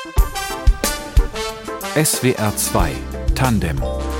SWR 2 Tandem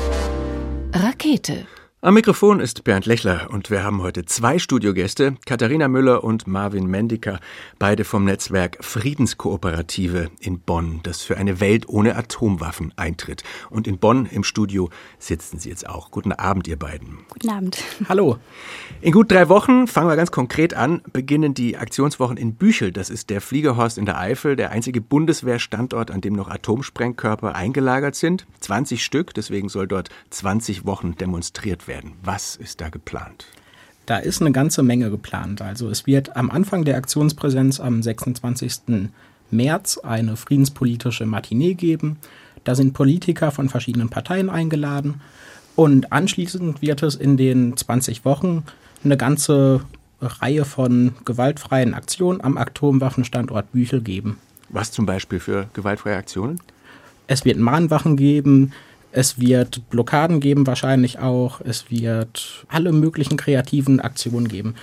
Rakete. Am Mikrofon ist Bernd Lechler und wir haben heute zwei Studiogäste, Katharina Müller und Marvin Mendika, beide vom Netzwerk Friedenskooperative in Bonn, das für eine Welt ohne Atomwaffen eintritt. Und in Bonn im Studio sitzen sie jetzt auch. Guten Abend, ihr beiden. Guten Abend. Hallo. In gut 3 Wochen, fangen wir ganz konkret an, beginnen die Aktionswochen in Büchel. Das ist der Fliegerhorst in der Eifel, der einzige Bundeswehrstandort, an dem noch Atomsprengkörper eingelagert sind. 20 Stück, deswegen soll dort 20 Wochen demonstriert werden. Was ist da geplant? Da ist eine ganze Menge geplant. Also es wird am Anfang der Aktionspräsenz am 26. März eine friedenspolitische Matinee geben. Da sind Politiker von verschiedenen Parteien eingeladen. Und anschließend wird es in den 20 Wochen eine ganze Reihe von gewaltfreien Aktionen am Atomwaffenstandort Büchel geben. Was zum Beispiel für gewaltfreie Aktionen? Es wird Mahnwachen geben. Es wird Blockaden geben wahrscheinlich auch. Es wird alle möglichen kreativen Aktionen geben.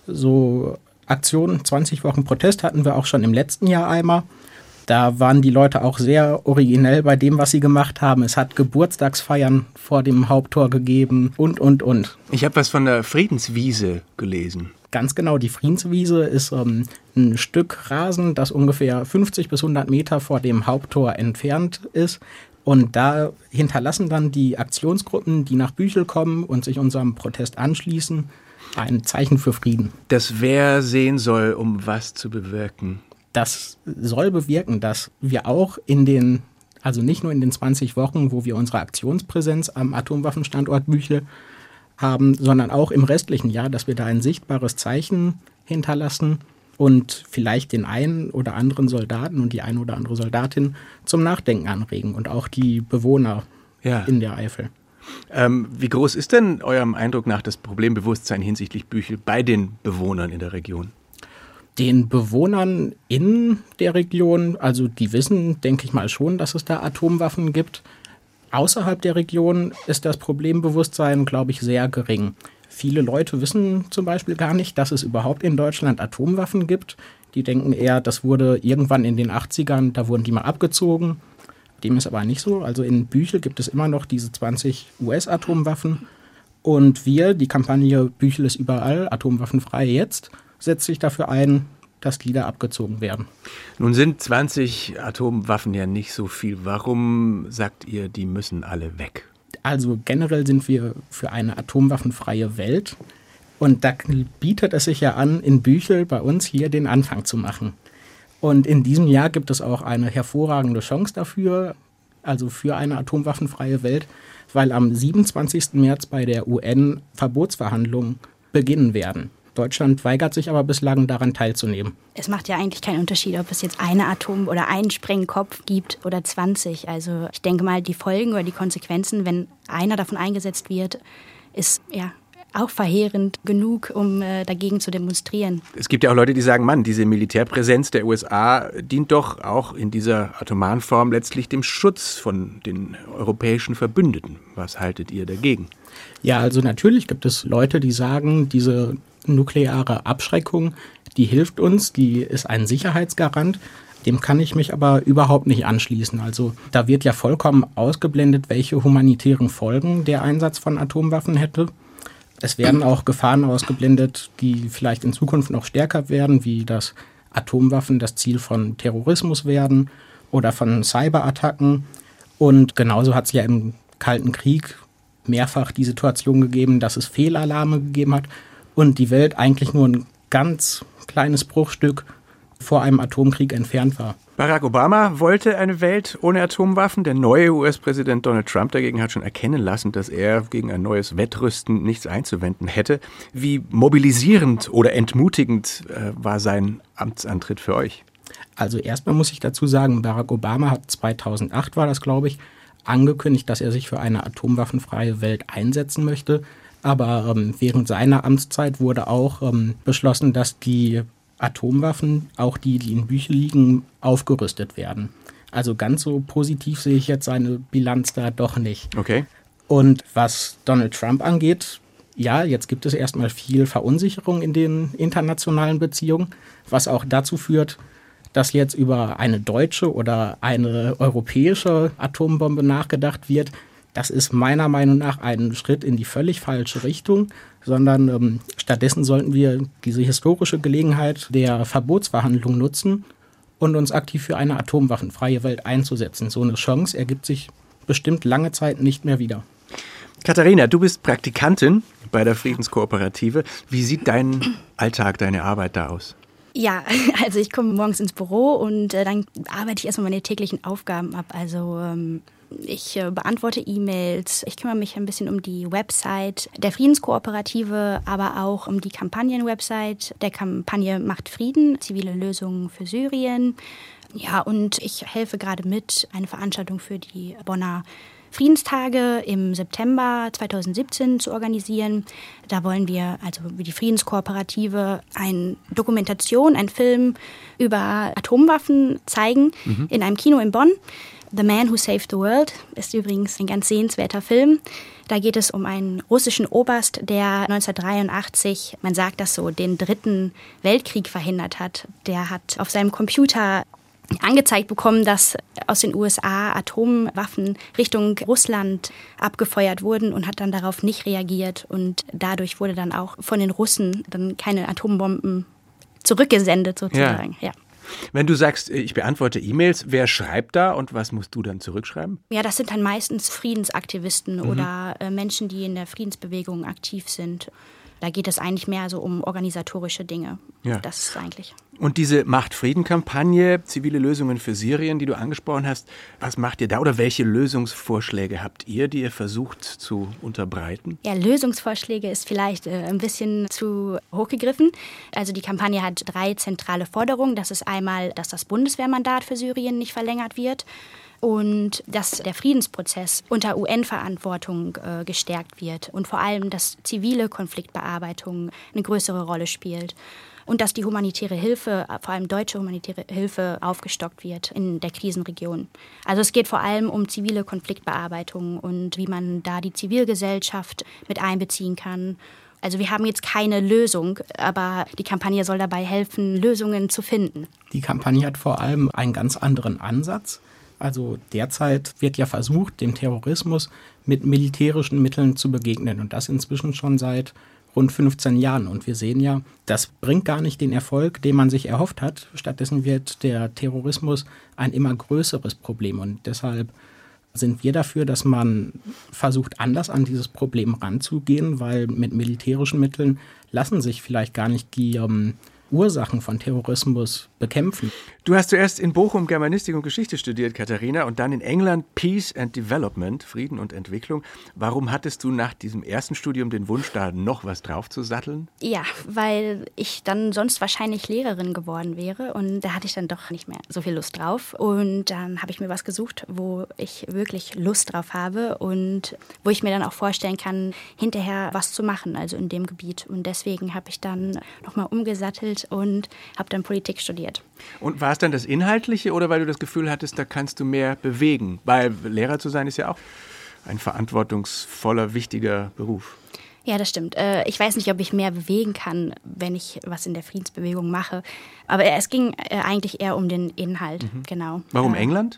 So Aktionen, 20 Wochen Protest hatten wir auch schon im letzten Jahr einmal. Da waren die Leute auch sehr originell bei dem, was sie gemacht haben. Es hat Geburtstagsfeiern vor dem Haupttor gegeben und. Ich habe was von der Friedenswiese gelesen. Ganz genau, die Friedenswiese ist ein Stück Rasen, das ungefähr 50 bis 100 Meter vor dem Haupttor entfernt ist. Und da hinterlassen dann die Aktionsgruppen, die nach Büchel kommen und sich unserem Protest anschließen, ein Zeichen für Frieden. Das wer sehen soll, um was zu bewirken? Das soll bewirken, dass wir auch also nicht nur in den 20 Wochen, wo wir unsere Aktionspräsenz am Atomwaffenstandort Büchel haben, sondern auch im restlichen Jahr, dass wir da ein sichtbares Zeichen hinterlassen und vielleicht den einen oder anderen Soldaten und die eine oder andere Soldatin zum Nachdenken anregen und auch die Bewohner in der Eifel. Wie groß ist denn eurem Eindruck nach das Problembewusstsein hinsichtlich Büchel bei den Bewohnern in der Region? Den Bewohnern in der Region, also die wissen, denke ich mal schon, dass es da Atomwaffen gibt. Außerhalb der Region ist das Problembewusstsein, glaube ich, sehr gering. Viele Leute wissen zum Beispiel gar nicht, dass es überhaupt in Deutschland Atomwaffen gibt. Die denken eher, das wurde irgendwann in den 80ern, da wurden die mal abgezogen. Dem ist aber nicht so. Also in Büchel gibt es immer noch diese 20 US-Atomwaffen. Und die Kampagne Büchel ist überall, atomwaffenfrei jetzt, setzt sich dafür ein, dass die da abgezogen werden. Nun sind 20 Atomwaffen ja nicht so viel. Warum sagt ihr, die müssen alle weg? Also generell sind wir für eine atomwaffenfreie Welt. Und da bietet es sich ja an, in Büchel bei uns hier den Anfang zu machen. Und in diesem Jahr gibt es auch eine hervorragende Chance dafür, also für eine atomwaffenfreie Welt, weil am 27. März bei der UN Verbotsverhandlungen beginnen werden. Deutschland weigert sich aber bislang daran teilzunehmen. Es macht ja eigentlich keinen Unterschied, ob es jetzt eine Atom- oder einen Sprengkopf gibt oder 20. Also ich denke mal, die Folgen oder die Konsequenzen, wenn einer davon eingesetzt wird, ist ja auch verheerend genug, um dagegen zu demonstrieren. Es gibt ja auch Leute, die sagen, Mann, diese Militärpräsenz der USA dient doch auch in dieser atomaren Form letztlich dem Schutz von den europäischen Verbündeten. Was haltet ihr dagegen? Ja, also natürlich gibt es Leute, die sagen, diese nukleare Abschreckung, die hilft uns, die ist ein Sicherheitsgarant. Dem kann ich mich aber überhaupt nicht anschließen. Also da wird ja vollkommen ausgeblendet, welche humanitären Folgen der Einsatz von Atomwaffen hätte. Es werden auch Gefahren ausgeblendet, die vielleicht in Zukunft noch stärker werden, wie dass Atomwaffen das Ziel von Terrorismus werden oder von Cyberattacken. Und genauso hat es ja im Kalten Krieg mehrfach die Situation gegeben, dass es Fehlalarme gegeben hat und die Welt eigentlich nur ein ganz kleines Bruchstück vor einem Atomkrieg entfernt war. Barack Obama wollte eine Welt ohne Atomwaffen. Der neue US-Präsident Donald Trump dagegen hat schon erkennen lassen, dass er gegen ein neues Wettrüsten nichts einzuwenden hätte. Wie mobilisierend oder entmutigend war sein Amtsantritt für euch? Also erstmal muss ich dazu sagen, Barack Obama hat 2008, war das glaube ich, angekündigt, dass er sich für eine atomwaffenfreie Welt einsetzen möchte. Aber während seiner Amtszeit wurde auch beschlossen, dass die Atomwaffen, auch die in Büchel liegen, aufgerüstet werden. Also ganz so positiv sehe ich jetzt seine Bilanz da doch nicht. Okay. Und was Donald Trump angeht, ja, jetzt gibt es erstmal viel Verunsicherung in den internationalen Beziehungen, was auch dazu führt, dass jetzt über eine deutsche oder eine europäische Atombombe nachgedacht wird, das ist meiner Meinung nach ein Schritt in die völlig falsche Richtung, sondern stattdessen sollten wir diese historische Gelegenheit der Verbotsverhandlung nutzen und uns aktiv für eine atomwaffenfreie Welt einzusetzen. So eine Chance ergibt sich bestimmt lange Zeit nicht mehr wieder. Katharina, du bist Praktikantin bei der Friedenskooperative. Wie sieht dein Alltag, deine Arbeit da aus? Ja, also ich komme morgens ins Büro und dann arbeite ich erstmal meine täglichen Aufgaben ab. Also ich beantworte E-Mails, ich kümmere mich ein bisschen um die Website der Friedenskooperative, aber auch um die Kampagnen-Website der Kampagne Macht Frieden, zivile Lösungen für Syrien. Ja, und ich helfe gerade mit, eine Veranstaltung für die Bonner Friedenstage im September 2017 zu organisieren. Da wollen wir, also wie die Friedenskooperative, eine Dokumentation, einen Film über Atomwaffen zeigen in einem Kino in Bonn. The Man Who Saved the World ist übrigens ein ganz sehenswerter Film. Da geht es um einen russischen Oberst, der 1983, man sagt das so, den 3. Weltkrieg verhindert hat. Der hat auf seinem Computer angezeigt bekommen, dass aus den USA Atomwaffen Richtung Russland abgefeuert wurden und hat dann darauf nicht reagiert. Und dadurch wurde dann auch von den Russen dann keine Atombomben zurückgesendet sozusagen. Ja. Wenn du sagst, ich beantworte E-Mails, wer schreibt da und was musst du dann zurückschreiben? Ja, das sind dann meistens Friedensaktivisten oder Menschen, die in der Friedensbewegung aktiv sind. Da geht es eigentlich mehr so um organisatorische Dinge. Ja. Das ist eigentlich. Und diese Macht-Frieden-Kampagne, zivile Lösungen für Syrien, die du angesprochen hast, was macht ihr da oder welche Lösungsvorschläge habt ihr, die ihr versucht zu unterbreiten? Ja, Lösungsvorschläge ist vielleicht ein bisschen zu hochgegriffen. Also die Kampagne hat 3 zentrale Forderungen. Das ist einmal, dass das Bundeswehrmandat für Syrien nicht verlängert wird. Und dass der Friedensprozess unter UN-Verantwortung gestärkt wird und vor allem, dass zivile Konfliktbearbeitung eine größere Rolle spielt und dass die humanitäre Hilfe, vor allem deutsche humanitäre Hilfe, aufgestockt wird in der Krisenregion. Also es geht vor allem um zivile Konfliktbearbeitung und wie man da die Zivilgesellschaft mit einbeziehen kann. Also wir haben jetzt keine Lösung, aber die Kampagne soll dabei helfen, Lösungen zu finden. Die Kampagne hat vor allem einen ganz anderen Ansatz. Also derzeit wird ja versucht, dem Terrorismus mit militärischen Mitteln zu begegnen und das inzwischen schon seit rund 15 Jahren. Und wir sehen ja, das bringt gar nicht den Erfolg, den man sich erhofft hat. Stattdessen wird der Terrorismus ein immer größeres Problem und deshalb sind wir dafür, dass man versucht, anders an dieses Problem ranzugehen, weil mit militärischen Mitteln lassen sich vielleicht gar nicht die Ursachen von Terrorismus bekämpfen. Du hast zuerst in Bochum Germanistik und Geschichte studiert, Katharina, und dann in England Peace and Development, Frieden und Entwicklung. Warum hattest du nach diesem ersten Studium den Wunsch, da noch was draufzusatteln? Ja, weil ich dann sonst wahrscheinlich Lehrerin geworden wäre und da hatte ich dann doch nicht mehr so viel Lust drauf. Und dann habe ich mir was gesucht, wo ich wirklich Lust drauf habe und wo ich mir dann auch vorstellen kann, hinterher was zu machen, also in dem Gebiet. Und deswegen habe ich dann nochmal umgesattelt und habe dann Politik studiert. Und war es dann das Inhaltliche oder weil du das Gefühl hattest, da kannst du mehr bewegen? Weil Lehrer zu sein ist ja auch ein verantwortungsvoller, wichtiger Beruf. Ja, das stimmt. Ich weiß nicht, ob ich mehr bewegen kann, wenn ich was in der Friedensbewegung mache. Aber es ging eigentlich eher um den Inhalt, genau. Warum England?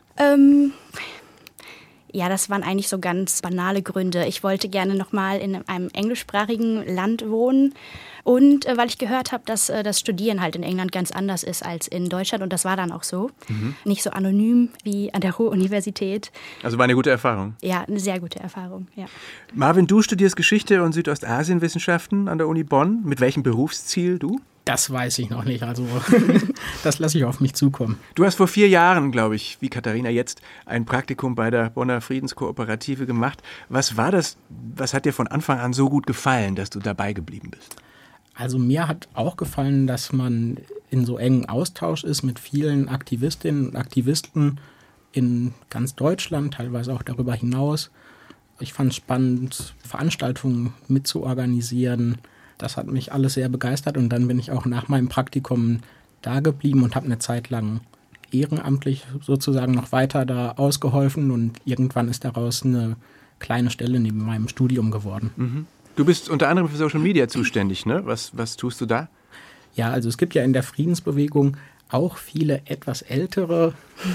Ja, das waren eigentlich so ganz banale Gründe. Ich wollte gerne nochmal in einem englischsprachigen Land wohnen. Und weil ich gehört habe, dass das Studieren halt in England ganz anders ist als in Deutschland. Und das war dann auch so. Nicht so anonym wie an der Ruhr-Universität. Also war eine gute Erfahrung? Ja, eine sehr gute Erfahrung, ja. Marvin, du studierst Geschichte und Südostasienwissenschaften an der Uni Bonn. Mit welchem Berufsziel du? Das weiß ich noch nicht, also das lasse ich auf mich zukommen. Du hast vor 4 Jahren, glaube ich, wie Katharina jetzt, ein Praktikum bei der Bonner Friedenskooperative gemacht. Was war das, was hat dir von Anfang an so gut gefallen, dass du dabei geblieben bist? Also mir hat auch gefallen, dass man in so engen Austausch ist mit vielen Aktivistinnen und Aktivisten in ganz Deutschland, teilweise auch darüber hinaus. Ich fand es spannend, Veranstaltungen mitzuorganisieren. Das hat mich alles sehr begeistert und dann bin ich auch nach meinem Praktikum da geblieben und habe eine Zeit lang ehrenamtlich sozusagen noch weiter da ausgeholfen und irgendwann ist daraus eine kleine Stelle neben meinem Studium geworden. Mhm. Du bist unter anderem für Social Media zuständig, ne? Was tust du da? Ja, also es gibt ja in der Friedensbewegung auch viele etwas ältere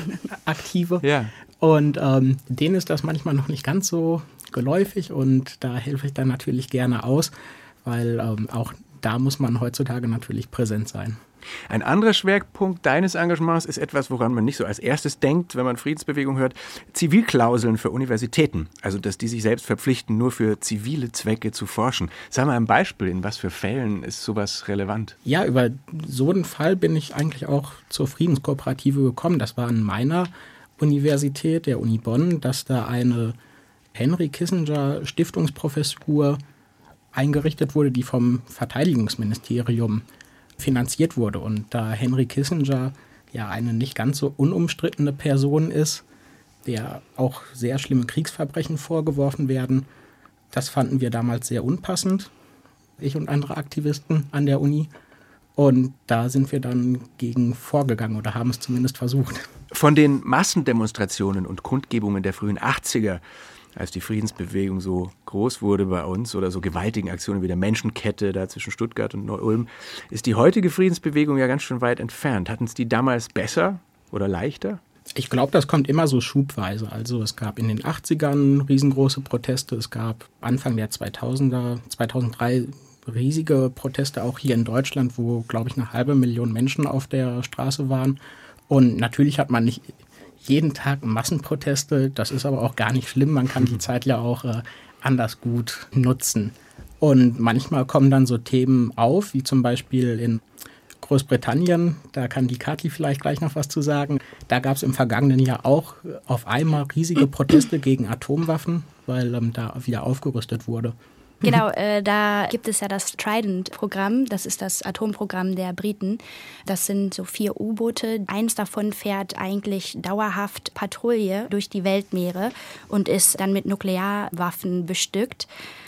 Aktive. Ja. Und denen ist das manchmal noch nicht ganz so geläufig und da helfe ich dann natürlich gerne aus, weil auch da muss man heutzutage natürlich präsent sein. Ein anderer Schwerpunkt deines Engagements ist etwas, woran man nicht so als erstes denkt, wenn man Friedensbewegung hört: Zivilklauseln für Universitäten. Also, dass die sich selbst verpflichten, nur für zivile Zwecke zu forschen. Sag mal ein Beispiel, in was für Fällen ist sowas relevant? Ja, über so einen Fall bin ich eigentlich auch zur Friedenskooperative gekommen. Das war an meiner Universität, der Uni Bonn, dass da eine Henry Kissinger Stiftungsprofessur eingerichtet wurde, die vom Verteidigungsministerium finanziert wurde. Und da Henry Kissinger ja eine nicht ganz so unumstrittene Person ist, der auch sehr schlimme Kriegsverbrechen vorgeworfen werden, das fanden wir damals sehr unpassend, ich und andere Aktivisten an der Uni. Und da sind wir dann gegen vorgegangen oder haben es zumindest versucht. Von den Massendemonstrationen und Kundgebungen der frühen 80er, als die Friedensbewegung so groß wurde bei uns, oder so gewaltigen Aktionen wie der Menschenkette da zwischen Stuttgart und Neu-Ulm, ist die heutige Friedensbewegung ja ganz schön weit entfernt. Hatten es die damals besser oder leichter? Ich glaube, das kommt immer so schubweise. Also es gab in den 80ern riesengroße Proteste, es gab Anfang der 2000er, 2003 riesige Proteste auch hier in Deutschland, wo, glaube ich, 500.000 Menschen auf der Straße waren. Und natürlich hat man nicht jeden Tag Massenproteste, das ist aber auch gar nicht schlimm, man kann die Zeit ja auch anders gut nutzen. Und manchmal kommen dann so Themen auf, wie zum Beispiel in Großbritannien, da kann die Kathi vielleicht gleich noch was zu sagen. Da gab es im vergangenen Jahr auch auf einmal riesige Proteste gegen Atomwaffen, weil da wieder aufgerüstet wurde. Genau, da gibt es ja das Trident-Programm, das ist das Atomprogramm der Briten. Das sind so 4 U-Boote. Eins davon fährt eigentlich dauerhaft Patrouille durch die Weltmeere und ist dann mit Nuklearwaffen bestückt.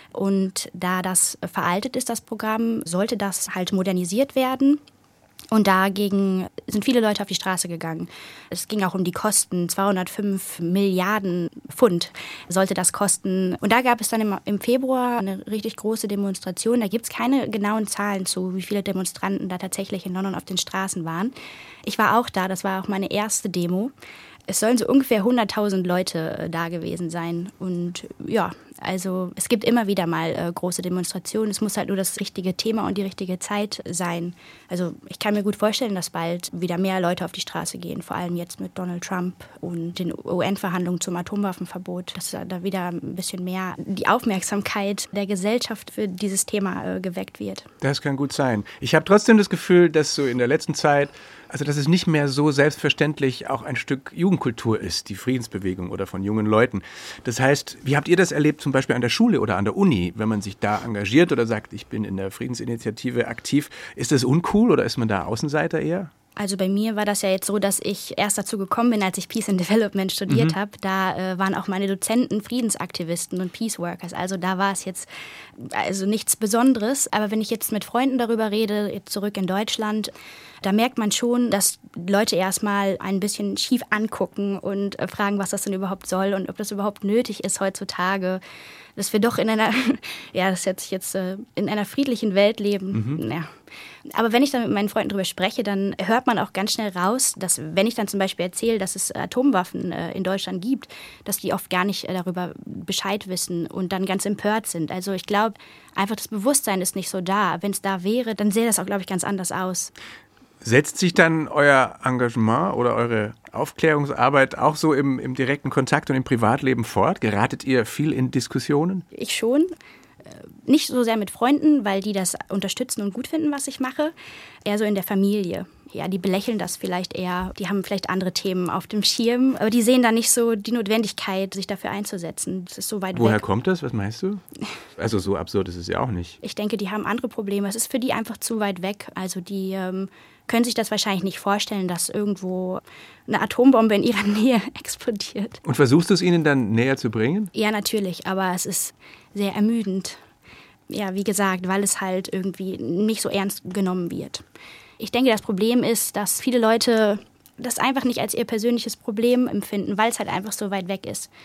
Und da das veraltet ist, das Programm, sollte das halt modernisiert werden. Und dagegen sind viele Leute auf die Straße gegangen. Es ging auch um die Kosten. 205 Milliarden Pfund sollte das kosten. Und da gab es dann im Februar eine richtig große Demonstration. Da gibt es keine genauen Zahlen zu, wie viele Demonstranten da tatsächlich in London auf den Straßen waren. Ich war auch da, das war auch meine erste Demo. Es sollen so ungefähr 100.000 Leute da gewesen sein. Und ja, also es gibt immer wieder mal große Demonstrationen. Es muss halt nur das richtige Thema und die richtige Zeit sein. Also ich kann mir gut vorstellen, dass bald wieder mehr Leute auf die Straße gehen. Vor allem jetzt mit Donald Trump und den UN-Verhandlungen zum Atomwaffenverbot. Dass da wieder ein bisschen mehr die Aufmerksamkeit der Gesellschaft für dieses Thema geweckt wird. Das kann gut sein. Ich habe trotzdem das Gefühl, dass so in der letzten Zeit, also dass es nicht mehr so selbstverständlich auch ein Stück Jugendkultur ist, die Friedensbewegung oder von jungen Leuten. Das heißt, wie habt ihr das erlebt, zum Beispiel an der Schule oder an der Uni, wenn man sich da engagiert oder sagt, ich bin in der Friedensinitiative aktiv? Ist das uncool oder ist man da Außenseiter eher? Also bei mir war das ja jetzt so, dass ich erst dazu gekommen bin, als ich Peace and Development studiert habe. Da waren auch meine Dozenten Friedensaktivisten und Peace Workers. Also da war es jetzt also nichts Besonderes. Aber wenn ich jetzt mit Freunden darüber rede, jetzt zurück in Deutschland, da merkt man schon, dass Leute erstmal ein bisschen schief angucken und fragen, was das denn überhaupt soll und ob das überhaupt nötig ist heutzutage, dass wir doch in einer, ja, das hört sich jetzt in einer friedlichen Welt leben. Ja. Aber wenn ich dann mit meinen Freunden drüber spreche, dann hört man auch ganz schnell raus, dass wenn ich dann zum Beispiel erzähle, dass es Atomwaffen in Deutschland gibt, dass die oft gar nicht darüber Bescheid wissen und dann ganz empört sind. Also ich glaube, einfach das Bewusstsein ist nicht so da. Wenn es da wäre, dann sähe das auch, glaube ich, ganz anders aus. Setzt sich dann euer Engagement oder eure Aufklärungsarbeit auch so im direkten Kontakt und im Privatleben fort? Geratet ihr viel in Diskussionen? Ich schon. Nicht so sehr mit Freunden, weil die das unterstützen und gut finden, was ich mache. Eher so in der Familie. Ja, die belächeln das vielleicht eher. Die haben vielleicht andere Themen auf dem Schirm. Aber die sehen da nicht so die Notwendigkeit, sich dafür einzusetzen. Das ist so weit weg. Woher kommt das? Was meinst du? Also so absurd ist es ja auch nicht. Ich denke, die haben andere Probleme. Es ist für die einfach zu weit weg. Also die können sich das wahrscheinlich nicht vorstellen, dass irgendwo eine Atombombe in ihrer Nähe explodiert. Und versuchst du es ihnen dann näher zu bringen? Ja, natürlich. Aber es ist sehr ermüdend. Ja, wie gesagt, weil es halt irgendwie nicht so ernst genommen wird. Ich denke, das Problem ist, dass viele Leute das einfach nicht als ihr persönliches Problem empfinden, weil es halt einfach so weit weg ist.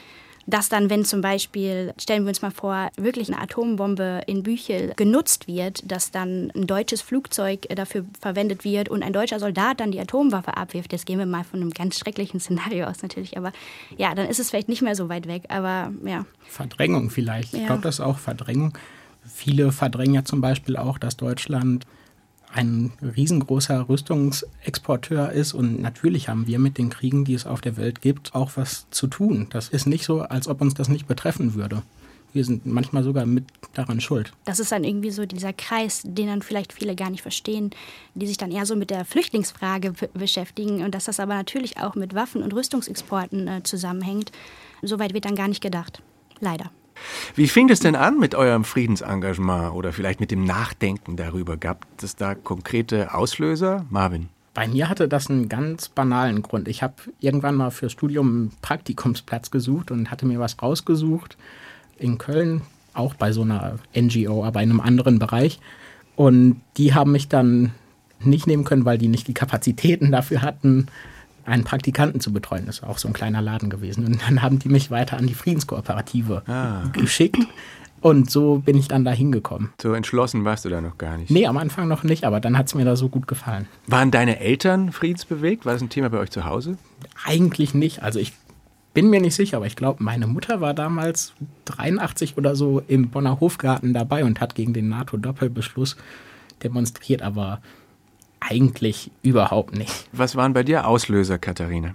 dass dann, wenn zum Beispiel, stellen wir uns mal vor, wirklich eine Atombombe in Büchel genutzt wird, dass dann ein deutsches Flugzeug dafür verwendet wird und ein deutscher Soldat dann die Atomwaffe abwirft. Jetzt gehen wir mal von einem ganz schrecklichen Szenario aus natürlich, aber ja, dann ist es vielleicht nicht mehr so weit weg, aber ja. Verdrängung vielleicht. Ja. Ich glaube, das ist auch Verdrängung. Viele verdrängen ja zum Beispiel auch, dass Deutschland ein riesengroßer Rüstungsexporteur ist und natürlich haben wir mit den Kriegen, die es auf der Welt gibt, auch was zu tun. Das ist nicht so, als ob uns das nicht betreffen würde. Wir sind manchmal sogar mit daran schuld. Das ist dann irgendwie so dieser Kreis, den dann vielleicht viele gar nicht verstehen, die sich dann eher so mit der Flüchtlingsfrage beschäftigen und dass das aber natürlich auch mit Waffen- und Rüstungsexporten zusammenhängt. Soweit wird dann gar nicht gedacht. Leider. Wie fing es denn an mit eurem Friedensengagement oder vielleicht mit dem Nachdenken darüber? Gab es da konkrete Auslöser? Marvin? Bei mir hatte das einen ganz banalen Grund. Ich habe irgendwann mal fürs Studium einen Praktikumsplatz gesucht und hatte mir was rausgesucht in Köln, auch bei so einer NGO, aber in einem anderen Bereich. Und die haben mich dann nicht nehmen können, weil die nicht die Kapazitäten dafür hatten, einen Praktikanten zu betreuen. Das ist auch so ein kleiner Laden gewesen. Und dann haben die mich weiter an die Friedenskooperative geschickt. Und so bin ich dann da hingekommen. So entschlossen warst du da noch gar nicht? Nee, am Anfang noch nicht, aber dann hat es mir da so gut gefallen. Waren deine Eltern friedensbewegt? War das ein Thema bei euch zu Hause? Eigentlich nicht. Also ich bin mir nicht sicher, aber ich glaube, meine Mutter war damals 83 oder so im Bonner Hofgarten dabei und hat gegen den NATO-Doppelbeschluss demonstriert, aber eigentlich überhaupt nicht. Was waren bei dir Auslöser, Katharina?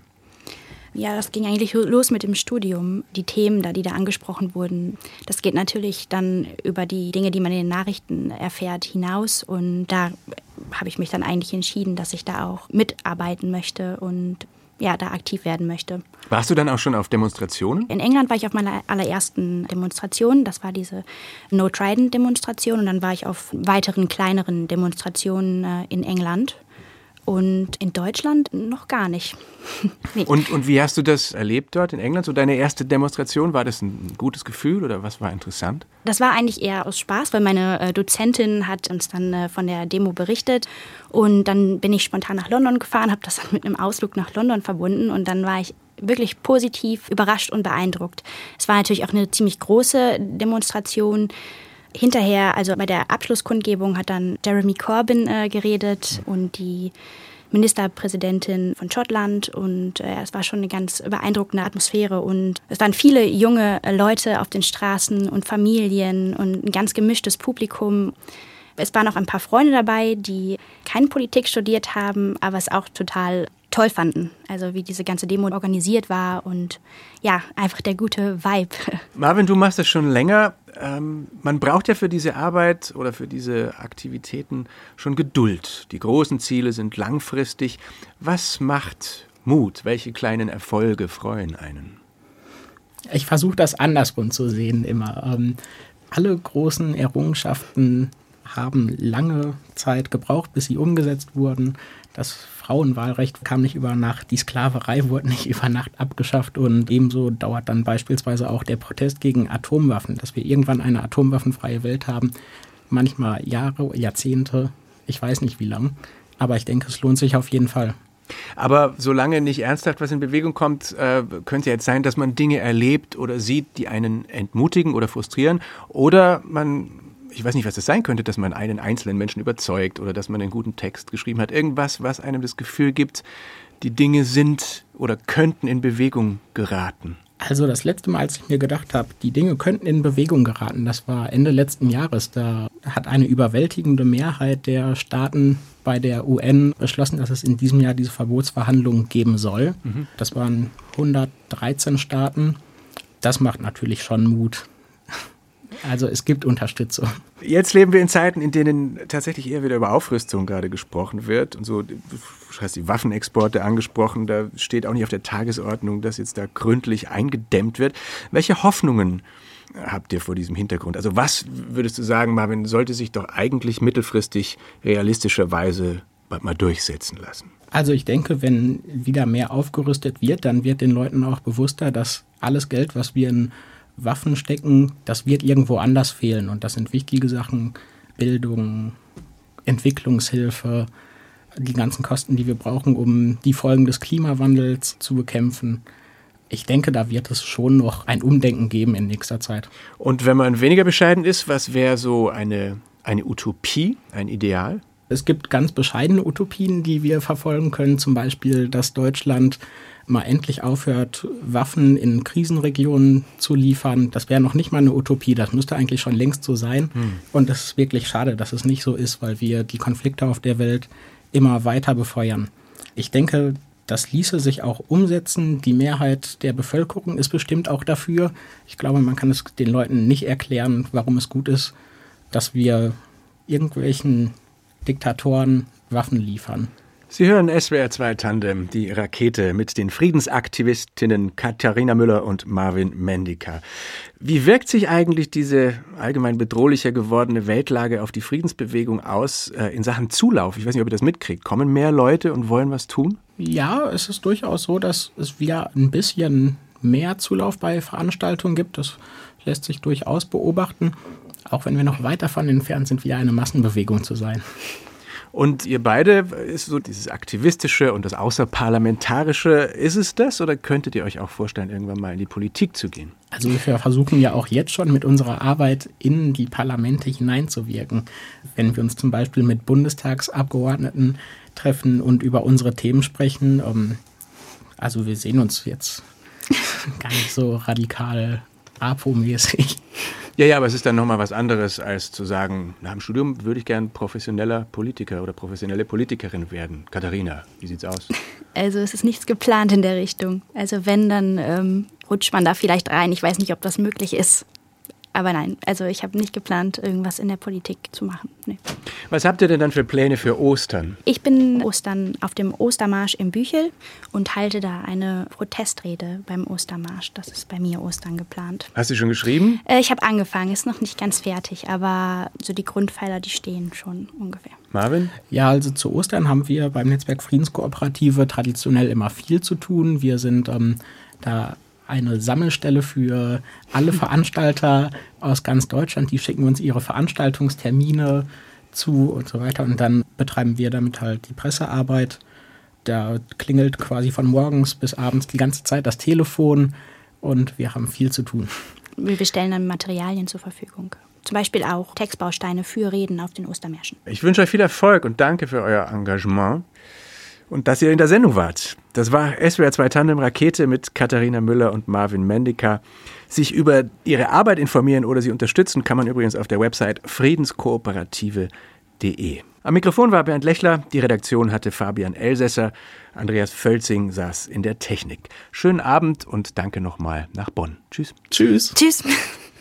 Ja, das ging eigentlich los mit dem Studium. Die Themen, die da angesprochen wurden, das geht natürlich dann über die Dinge, die man in den Nachrichten erfährt, hinaus. Und da habe ich mich dann eigentlich entschieden, dass ich da auch mitarbeiten möchte und ja, da aktiv werden möchte. Warst du dann auch schon auf Demonstrationen? In England war ich auf meiner allerersten Demonstration. Das war diese No Trident-Demonstration. Und dann war ich auf weiteren kleineren Demonstrationen in England. Und in Deutschland noch gar nicht. Nee. Und wie hast du das erlebt dort in England? So deine erste Demonstration, war das ein gutes Gefühl oder was war interessant? Das war eigentlich eher aus Spaß, weil meine Dozentin hat uns dann von der Demo berichtet. Und dann bin ich spontan nach London gefahren, habe das dann mit einem Ausflug nach London verbunden. Und dann war ich wirklich positiv überrascht und beeindruckt. Es war natürlich auch eine ziemlich große Demonstration. Hinterher, also bei der Abschlusskundgebung, hat dann Jeremy Corbyn geredet und die Ministerpräsidentin von Schottland. Und es war schon eine ganz beeindruckende Atmosphäre. Und es waren viele junge Leute auf den Straßen und Familien und ein ganz gemischtes Publikum. Es waren auch ein paar Freunde dabei, die keine Politik studiert haben, aber es auch total toll fanden. Also wie diese ganze Demo organisiert war und ja, einfach der gute Vibe. Marvin, du machst das schon länger. Man braucht ja für diese Arbeit oder für diese Aktivitäten schon Geduld. Die großen Ziele sind langfristig. Was macht Mut? Welche kleinen Erfolge freuen einen? Ich versuche das andersrum zu sehen immer. Alle großen Errungenschaften haben lange Zeit gebraucht, bis sie umgesetzt wurden. Das Frauenwahlrecht kam nicht über Nacht, die Sklaverei wurde nicht über Nacht abgeschafft und ebenso dauert dann beispielsweise auch der Protest gegen Atomwaffen, dass wir irgendwann eine atomwaffenfreie Welt haben. Manchmal Jahre, Jahrzehnte, ich weiß nicht wie lang, aber ich denke, es lohnt sich auf jeden Fall. Aber solange nicht ernsthaft was in Bewegung kommt, könnte jetzt sein, dass man Dinge erlebt oder sieht, die einen entmutigen oder frustrieren oder ich weiß nicht, was das sein könnte, dass man einen einzelnen Menschen überzeugt oder dass man einen guten Text geschrieben hat. Irgendwas, was einem das Gefühl gibt, die Dinge sind oder könnten in Bewegung geraten. Also das letzte Mal, als ich mir gedacht habe, die Dinge könnten in Bewegung geraten, das war Ende letzten Jahres. Da hat eine überwältigende Mehrheit der Staaten bei der UN beschlossen, dass es in diesem Jahr diese Verbotsverhandlungen geben soll. Das waren 113 Staaten. Das macht natürlich schon Mut. Also es gibt Unterstützung. Jetzt leben wir in Zeiten, in denen tatsächlich eher wieder über Aufrüstung gerade gesprochen wird. Und so, du hast die Waffenexporte angesprochen, da steht auch nicht auf der Tagesordnung, dass jetzt da gründlich eingedämmt wird. Welche Hoffnungen habt ihr vor diesem Hintergrund? Also was würdest du sagen, Marvin, sollte sich doch eigentlich mittelfristig realistischerweise mal durchsetzen lassen? Also ich denke, wenn wieder mehr aufgerüstet wird, dann wird den Leuten auch bewusster, dass alles Geld, was wir in Waffen stecken, das wird irgendwo anders fehlen. Und das sind wichtige Sachen, Bildung, Entwicklungshilfe, die ganzen Kosten, die wir brauchen, um die Folgen des Klimawandels zu bekämpfen. Ich denke, da wird es schon noch ein Umdenken geben in nächster Zeit. Und wenn man weniger bescheiden ist, was wäre so eine Utopie, ein Ideal? Es gibt ganz bescheidene Utopien, die wir verfolgen können. Zum Beispiel, dass Deutschland mal endlich aufhört, Waffen in Krisenregionen zu liefern. Das wäre noch nicht mal eine Utopie, das müsste eigentlich schon längst so sein. Und es ist wirklich schade, dass es nicht so ist, weil wir die Konflikte auf der Welt immer weiter befeuern. Ich denke, das ließe sich auch umsetzen. Die Mehrheit der Bevölkerung ist bestimmt auch dafür. Ich glaube, man kann es den Leuten nicht erklären, warum es gut ist, dass wir irgendwelchen Diktatoren Waffen liefern. Sie hören SWR 2 Tandem, die Rakete mit den Friedensaktivistinnen Katharina Müller und Marvin Mendika. Wie wirkt sich eigentlich diese allgemein bedrohlicher gewordene Weltlage auf die Friedensbewegung aus in Sachen Zulauf? Ich weiß nicht, ob ihr das mitkriegt. Kommen mehr Leute und wollen was tun? Ja, es ist durchaus so, dass es wieder ein bisschen mehr Zulauf bei Veranstaltungen gibt. Das lässt sich durchaus beobachten, auch wenn wir noch weit davon entfernt sind, wieder eine Massenbewegung zu sein. Und ihr beide, ist so dieses Aktivistische und das Außerparlamentarische, ist es das? Oder könntet ihr euch auch vorstellen, irgendwann mal in die Politik zu gehen? Also wir versuchen ja auch jetzt schon mit unserer Arbeit in die Parlamente hineinzuwirken. Wenn wir uns zum Beispiel mit Bundestagsabgeordneten treffen und über unsere Themen sprechen, also wir sehen uns jetzt gar nicht so radikal APO-mäßig. Ja, aber es ist dann nochmal was anderes, als zu sagen, nach dem Studium würde ich gern professioneller Politiker oder professionelle Politikerin werden. Katharina, wie sieht's aus? Also es ist nichts geplant in der Richtung. Also wenn, dann rutscht man da vielleicht rein. Ich weiß nicht, ob das möglich ist. Aber nein, also ich habe nicht geplant, irgendwas in der Politik zu machen. Nee. Was habt ihr denn dann für Pläne für Ostern? Ich bin Ostern auf dem Ostermarsch in Büchel und halte da eine Protestrede beim Ostermarsch. Das ist bei mir Ostern geplant. Hast du schon geschrieben? Ich habe angefangen, ist noch nicht ganz fertig, aber so die Grundpfeiler, die stehen schon ungefähr. Marvin? Ja, also zu Ostern haben wir beim Netzwerk Friedenskooperative traditionell immer viel zu tun. Wir sind da eine Sammelstelle für alle Veranstalter aus ganz Deutschland. Die schicken uns ihre Veranstaltungstermine zu und so weiter. Und dann betreiben wir damit halt die Pressearbeit. Da klingelt quasi von morgens bis abends die ganze Zeit das Telefon und wir haben viel zu tun. Wir stellen dann Materialien zur Verfügung. Zum Beispiel auch Textbausteine für Reden auf den Ostermärschen. Ich wünsche euch viel Erfolg und danke für euer Engagement. Und dass ihr in der Sendung wart. Das war SWR 2 Tandem Rakete mit Katharina Müller und Marvin Mendika. Sich über ihre Arbeit informieren oder sie unterstützen kann man übrigens auf der Website friedenskooperative.de. Am Mikrofon war Bernd Lechler, die Redaktion hatte Fabian Elsässer, Andreas Völzing saß in der Technik. Schönen Abend und danke nochmal nach Bonn. Tschüss. Tschüss. Tschüss.